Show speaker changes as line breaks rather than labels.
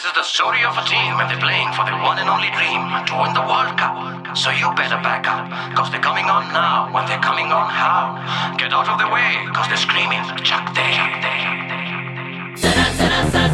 This is the story of a team and they're playing for their one and only dream to win the World Cup. So you better back up, cause they're coming on now. When they're coming on, how? Get out of the way, cause they're screaming, Chak De.